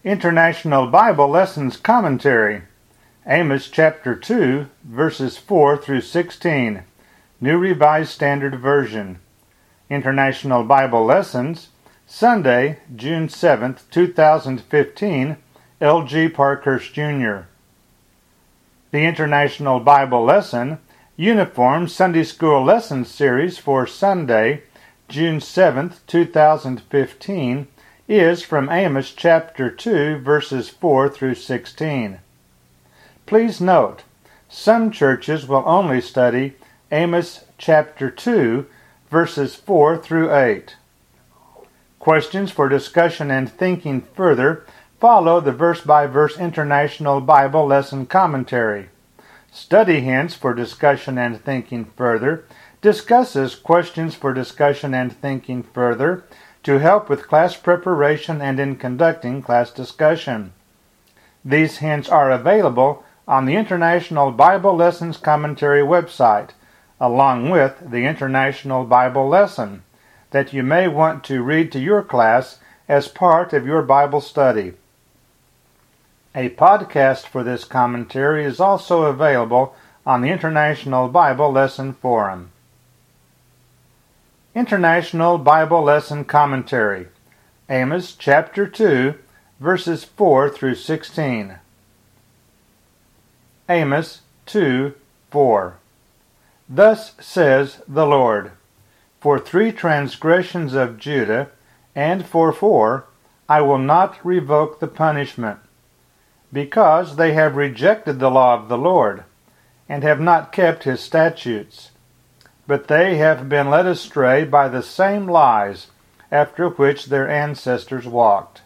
International Bible Lessons Commentary, Amos chapter 2, verses 4 through 16, New Revised Standard Version. International Bible Lessons, Sunday, June 7, 2015, L.G. Parkhurst, Jr. The International Bible Lesson, Uniform Sunday School Lesson Series for Sunday, June 7, 2015, is from Amos chapter 2, verses 4 through 16. Please note, some churches will only study Amos chapter 2, verses 4 through 8. Questions for discussion and thinking further follow the verse-by-verse International Bible Lesson Commentary. Study Hints for discussion and thinking further discusses questions for discussion and thinking further to help with class preparation and in conducting class discussion. These hints are available on the International Bible Lessons Commentary website, along with the International Bible Lesson, that you may want to read to your class as part of your Bible study. A podcast for this commentary is also available on the International Bible Lesson Forum. International Bible Lesson Commentary, Amos chapter 2, verses 4 through 16. Amos 2, 4. Thus says the Lord, For 3 transgressions of Judah, and for 4, I will not revoke the punishment, because they have rejected the law of the Lord, and have not kept his statutes. But they have been led astray by the same lies after which their ancestors walked.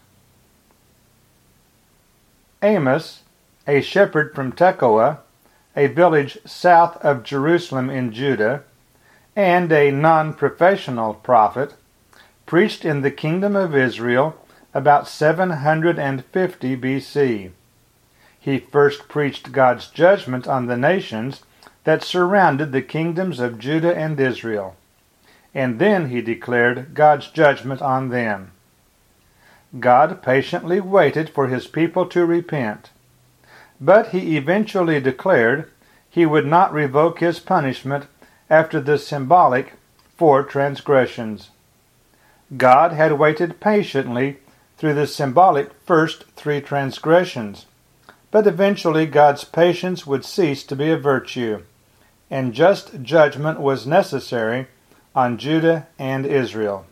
Amos, a shepherd from Tekoa, a village south of Jerusalem in Judah, and a non-professional prophet, preached in the kingdom of Israel about 750 B.C. He first preached God's judgment on the nations that surrounded the kingdoms of Judah and Israel, and then he declared God's judgment on them. God patiently waited for his people to repent, but he eventually declared he would not revoke his punishment after the symbolic 4 transgressions. God had waited patiently through the symbolic first 3 transgressions, but eventually God's patience would cease to be a virtue, and just judgment was necessary on Judah and Israel.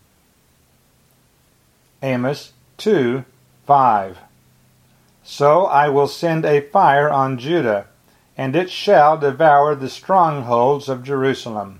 Amos 2, 5. So I will send a fire on Judah, and it shall devour the strongholds of Jerusalem.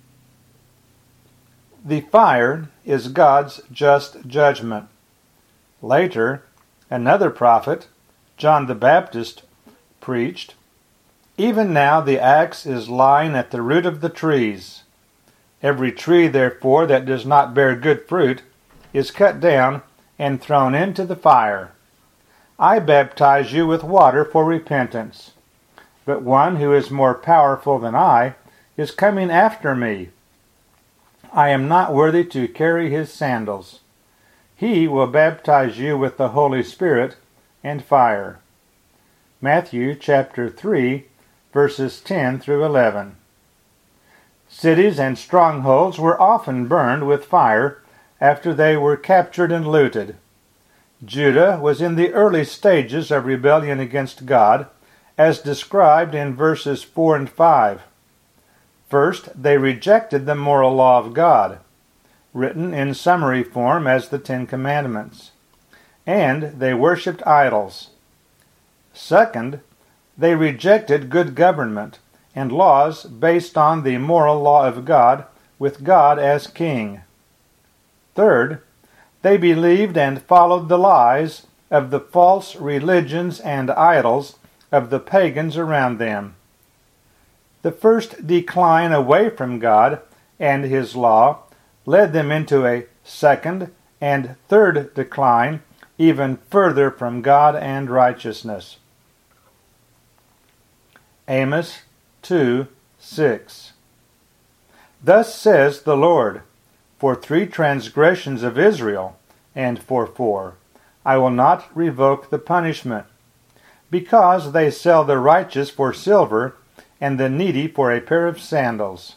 The fire is God's just judgment. Later, another prophet, John the Baptist, preached, Even now the axe is lying at the root of the trees. Every tree, therefore, that does not bear good fruit is cut down and thrown into the fire. I baptize you with water for repentance, but one who is more powerful than I is coming after me. I am not worthy to carry his sandals. He will baptize you with the Holy Spirit and fire. Matthew chapter 3, verses 10 through 11. Cities and strongholds were often burned with fire after they were captured and looted. Judah was in the early stages of rebellion against God, as described in verses 4 and 5. First, they rejected the moral law of God, written in summary form as the 10 Commandments, and they worshipped idols. Second, they rejected good government and laws based on the moral law of God, with God as king. Third, they believed and followed the lies of the false religions and idols of the pagans around them. The first decline away from God and his law led them into a second and third decline, even further from God and righteousness. Amos 2, 6. Thus says the Lord, For 3 transgressions of Israel, and for 4, I will not revoke the punishment, because they sell the righteous for silver, and the needy for a pair of sandals.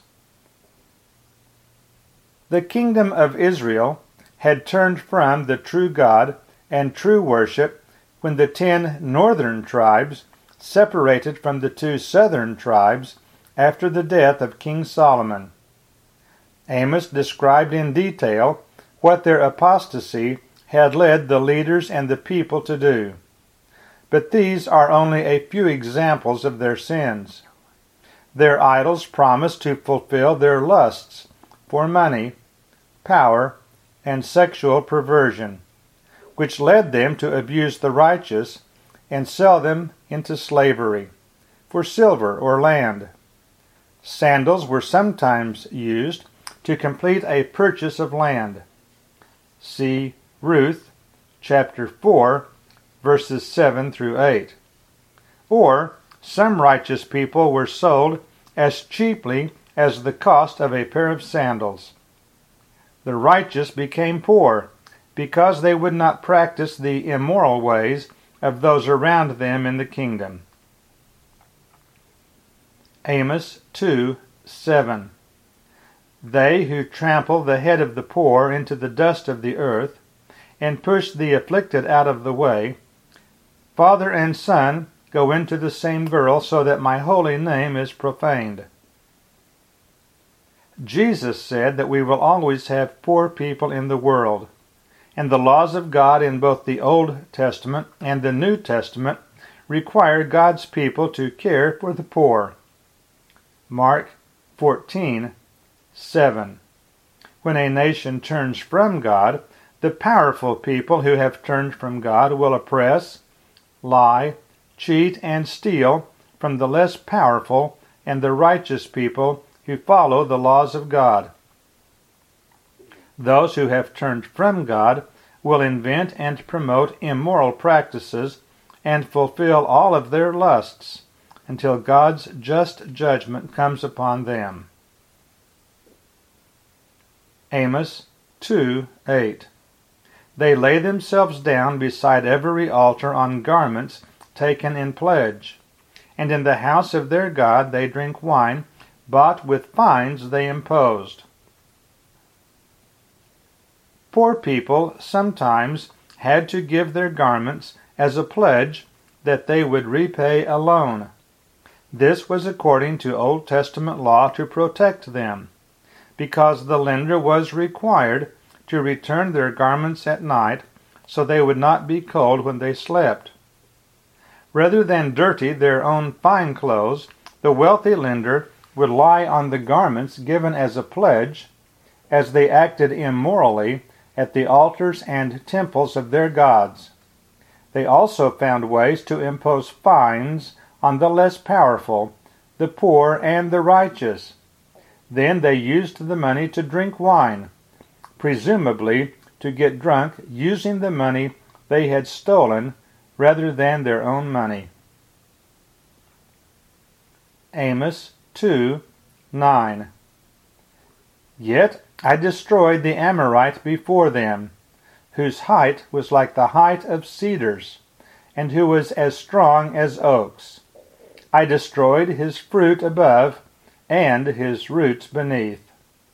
The kingdom of Israel had turned from the true God and true worship when the 10 northern tribes separated from the 2 southern tribes after the death of King Solomon. Amos described in detail what their apostasy had led the leaders and the people to do. But these are only a few examples of their sins. Their idols promised to fulfill their lusts for money, power, and sexual perversion, which led them to abuse the righteous and sell them into slavery for silver or land. Sandals were sometimes used to complete a purchase of land. See Ruth chapter 4, verses 7 through 8. Or some righteous people were sold as cheaply as the cost of a pair of sandals. The righteous became poor because they would not practice the immoral ways of those around them in the kingdom. Amos 2:7. They who trample the head of the poor into the dust of the earth, and push the afflicted out of the way, father and son go into the same girl, so that my holy name is profaned. Jesus said that we will always have poor people in the world, and the laws of God in both the Old Testament and the New Testament require God's people to care for the poor. Mark 14:7. When a nation turns from God, the powerful people who have turned from God will oppress, lie, cheat, and steal from the less powerful and the righteous people who follow the laws of God. Those who have turned from God will invent and promote immoral practices and fulfill all of their lusts until God's just judgment comes upon them. Amos 2:8. They lay themselves down beside every altar on garments taken in pledge, and in the house of their God they drink wine bought with fines they imposed. Poor people sometimes had to give their garments as a pledge that they would repay a loan. This was according to Old Testament law to protect them, because the lender was required to return their garments at night so they would not be cold when they slept. Rather than dirty their own fine clothes, the wealthy lender would lie on the garments given as a pledge, as they acted immorally at the altars and temples of their gods. They also found ways to impose fines on the less powerful, the poor, and the righteous. Then they used the money to drink wine, presumably to get drunk using the money they had stolen rather than their own money. Amos 2:9. Yet I destroyed the Amorite before them, whose height was like the height of cedars, and who was as strong as oaks. I destroyed his fruit above, and his roots beneath.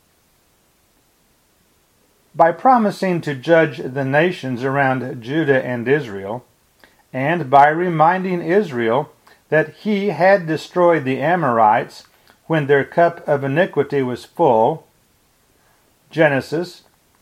By promising to judge the nations around Judah and Israel, and by reminding Israel that he had destroyed the Amorites when their cup of iniquity was full, Genesis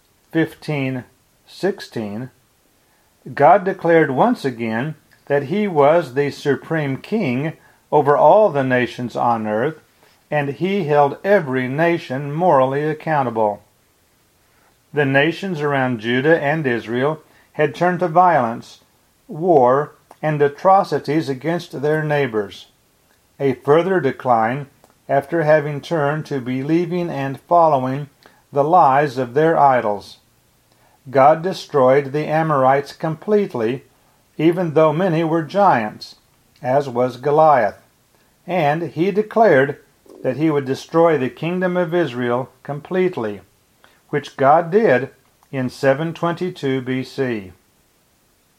15:16, God declared once again that he was the supreme king over all the nations on earth, and he held every nation morally accountable. The nations around Judah and Israel had turned to violence, war, and atrocities against their neighbors, a further decline after having turned to believing and following the lies of their idols. God destroyed the Amorites completely, even though many were giants, as was Goliath, and he declared that he would destroy the kingdom of Israel completely, which God did in 722 BC.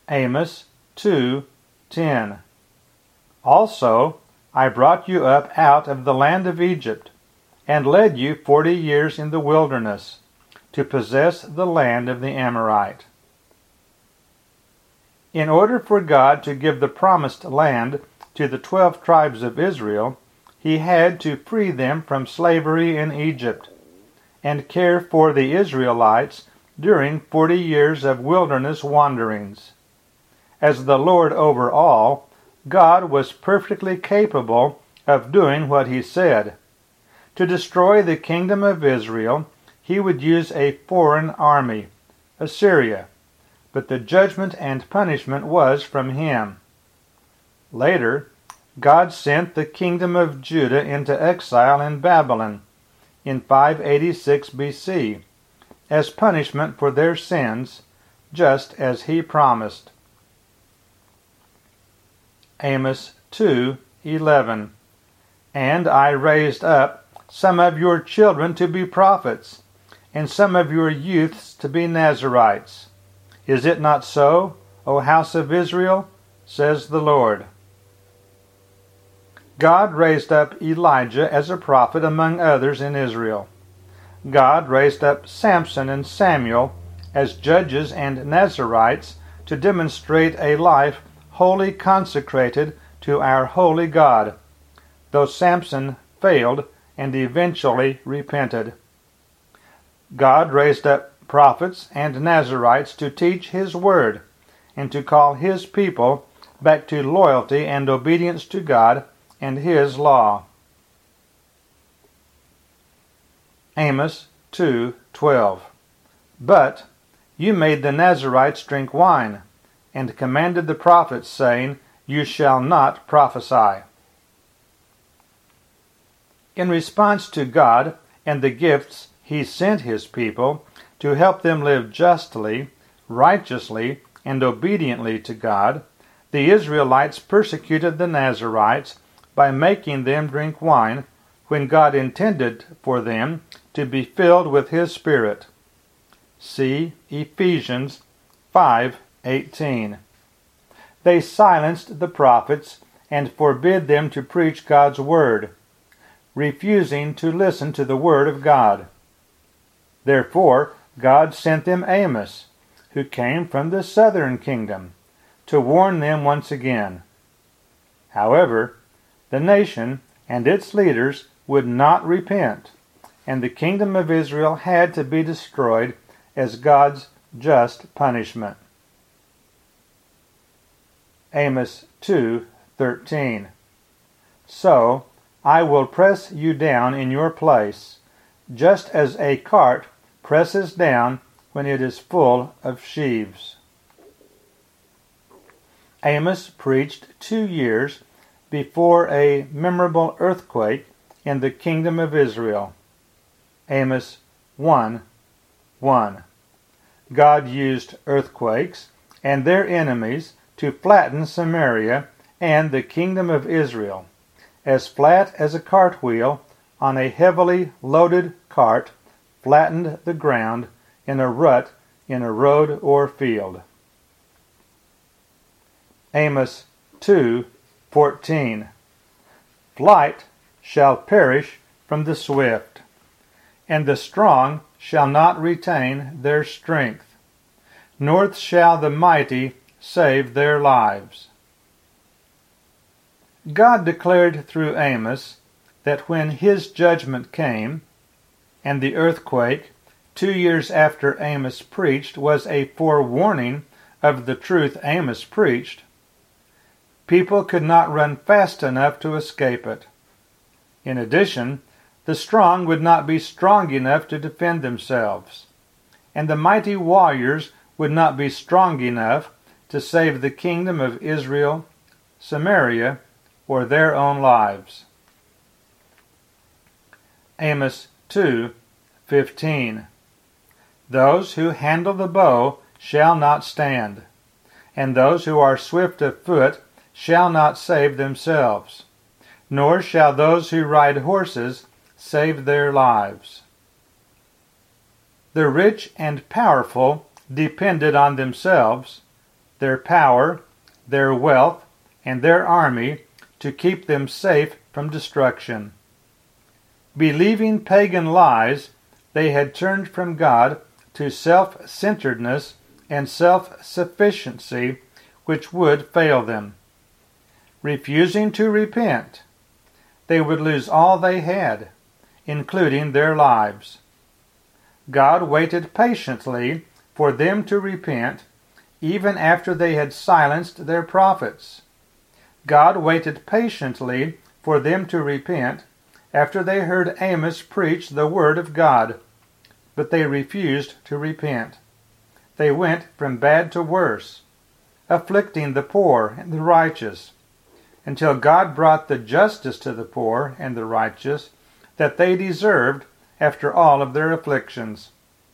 Amos 2:10. Also I brought you up out of the land of Egypt, and led you 40 years in the wilderness, to possess the land of the Amorite. In order for God to give the promised land to the 12 tribes of Israel, he had to free them from slavery in Egypt, and care for the Israelites during 40 years of wilderness wanderings. As the Lord over all, God was perfectly capable of doing what he said. To destroy the kingdom of Israel, he would use a foreign army, Assyria, but the judgment and punishment was from him. Later, God sent the kingdom of Judah into exile in Babylon in 586 BC as punishment for their sins, just as he promised. Amos 2:11. And I raised up some of your children to be prophets, and some of your youths to be Nazirites. Is it not so, O house of Israel? Says the Lord. God raised up Elijah as a prophet among others in Israel. God raised up Samson and Samuel as judges and Nazirites to demonstrate a life wholly consecrated to our holy God, though Samson failed and eventually repented. God raised up prophets and Nazirites to teach his word and to call his people back to loyalty and obedience to God and his law. Amos 2:12. But you made the Nazirites drink wine, and commanded the prophets, saying, You shall not prophesy. In response to God and the gifts he sent his people to help them live justly, righteously, and obediently to God, the Israelites persecuted the Nazirites by making them drink wine when God intended for them to be filled with his Spirit. See Ephesians 5:18. They silenced the prophets and forbid them to preach God's word, refusing to listen to the word of God. Therefore, God sent them Amos, who came from the southern kingdom, to warn them once again. However, the nation and its leaders would not repent, and the kingdom of Israel had to be destroyed as God's just punishment. Amos 2:13. So I will press you down in your place, just as a cart presses down when it is full of sheaves. Amos preached 2 years before a memorable earthquake in the kingdom of Israel. Amos 1:1. God used earthquakes and their enemies to flatten Samaria and the kingdom of Israel, as flat as a cartwheel on a heavily loaded cart flattened the ground in a rut in a road or field. Amos 2:14. Flight shall perish from the swift, and the strong shall not retain their strength, nor shall the mighty save their lives. God declared through Amos that when his judgment came, and the earthquake 2 years after Amos preached was a forewarning of the truth Amos preached, people could not run fast enough to escape it. In addition, the strong would not be strong enough to defend themselves, and the mighty warriors would not be strong enough to save the kingdom of Israel, Samaria, or their own lives. Amos 2:15. Those who handle the bow shall not stand, and those who are swift of foot shall not save themselves, nor shall those who ride horses save their lives. The rich and powerful depended on themselves, their power, their wealth, and their army to keep them safe from destruction. Believing pagan lies, they had turned from God to self-centeredness and self-sufficiency, which would fail them. Refusing to repent, they would lose all they had, including their lives. God waited patiently for them to repent, even after they had silenced their prophets. God waited patiently for them to repent after they heard Amos preach the word of God, but they refused to repent. They went from bad to worse, afflicting the poor and the righteous, until God brought the justice to the poor and the righteous that they deserved after all of their afflictions.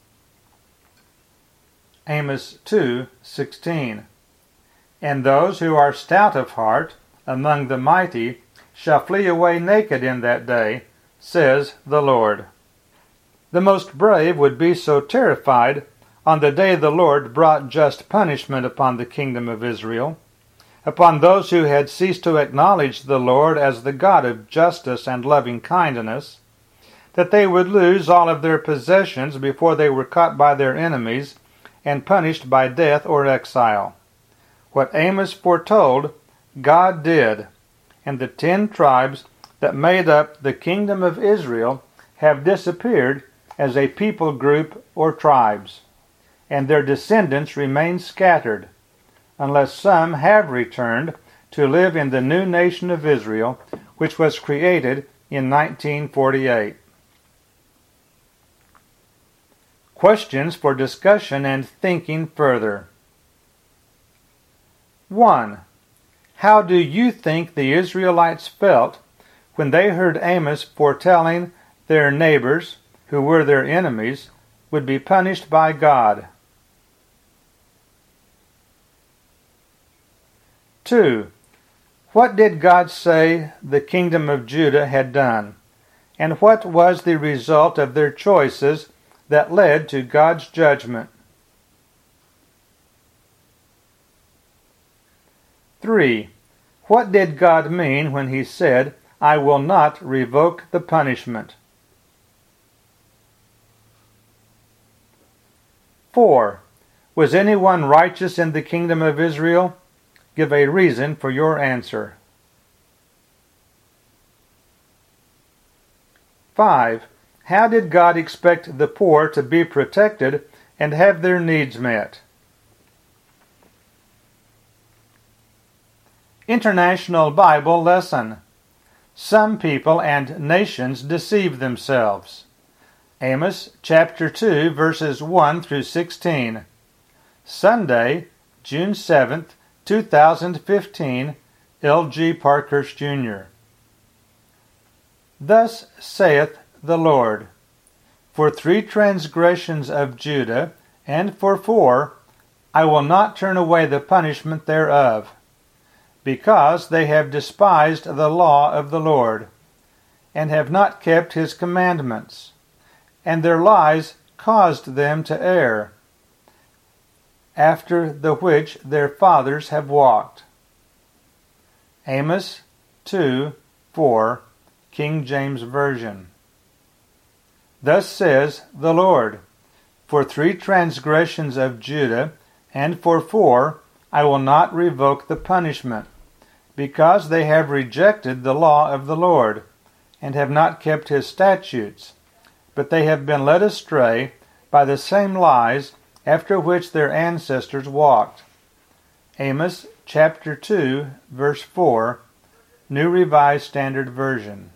Amos 2:16. And those who are stout of heart among the mighty shall flee away naked in that day, says the Lord. The most brave would be so terrified on the day the Lord brought just punishment upon the kingdom of Israel, upon those who had ceased to acknowledge the Lord as the God of justice and loving kindness, that they would lose all of their possessions before they were caught by their enemies and punished by death or exile. What Amos foretold, God did, and the 10 tribes that made up the kingdom of Israel have disappeared as a people group or tribes, and their descendants remain scattered, unless some have returned to live in the new nation of Israel, which was created in 1948. Questions for discussion and thinking further. 1. How do you think the Israelites felt when they heard Amos foretelling their neighbors, who were their enemies, would be punished by God? 2. What did God say the kingdom of Judah had done, and what was the result of their choices that led to God's judgment? 3. What did God mean when he said, I will not revoke the punishment? 4. Was anyone righteous in the kingdom of Israel? Give a reason for your answer. 5. How did God expect the poor to be protected and have their needs met? International Bible Lesson. Some people and nations deceive themselves. Amos chapter 2 verses 1 through 16. Sunday, June 7th, 2015, L.G. Parkhurst Jr. Thus saith the Lord, for 3 transgressions of Judah, and for 4, I will not turn away the punishment thereof, because they have despised the law of the Lord, and have not kept his commandments, and their lies caused them to err, after the which their fathers have walked. Amos 2:4, King James Version. Thus says the Lord, for 3 transgressions of Judah, and for 4, I will not revoke the punishment, because they have rejected the law of the Lord, and have not kept his statutes, but they have been led astray by the same lies after which their ancestors walked. Amos chapter 2, verse 4, New Revised Standard Version.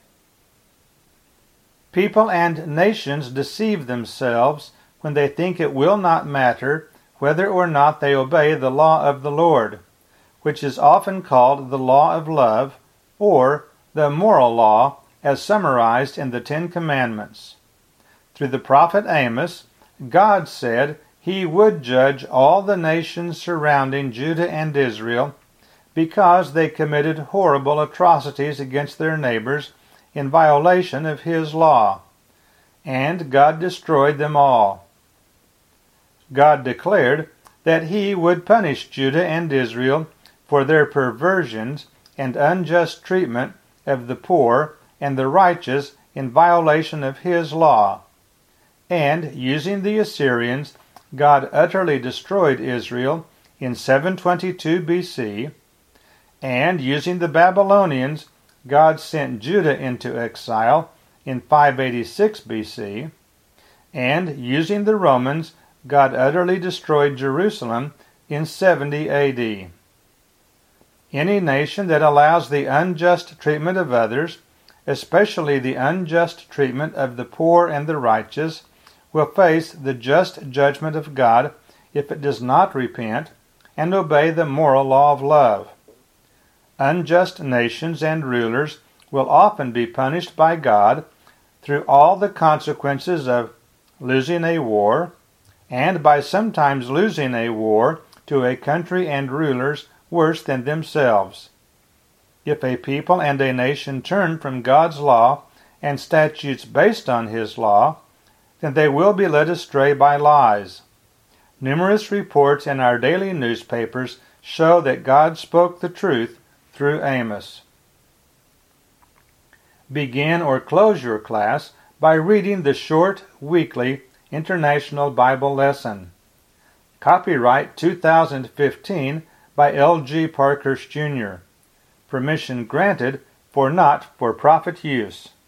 People and nations deceive themselves when they think it will not matter whether or not they obey the law of the Lord, which is often called the law of love, or the moral law, as summarized in the 10 Commandments. Through the prophet Amos, God said he would judge all the nations surrounding Judah and Israel because they committed horrible atrocities against their neighbors in violation of his law, and God destroyed them all. God declared that he would punish Judah and Israel for their perversions and unjust treatment of the poor and the righteous in violation of his law. And, using the Assyrians, God utterly destroyed Israel in 722 BC, and using the Babylonians, God sent Judah into exile in 586 BC, and using the Romans, God utterly destroyed Jerusalem in 70 AD. Any nation that allows the unjust treatment of others, especially the unjust treatment of the poor and the righteous, will face the just judgment of God if it does not repent and obey the moral law of love. Unjust nations and rulers will often be punished by God through all the consequences of losing a war, and by sometimes losing a war to a country and rulers worse than themselves. If a people and a nation turn from God's law and statutes based on his law, then they will be led astray by lies. Numerous reports in our daily newspapers show that God spoke the truth through Amos. Begin or close your class by reading the short, weekly International Bible Lesson. Copyright 2015 by L.G. Parkhurst, Jr. Permission granted for not-for-profit use.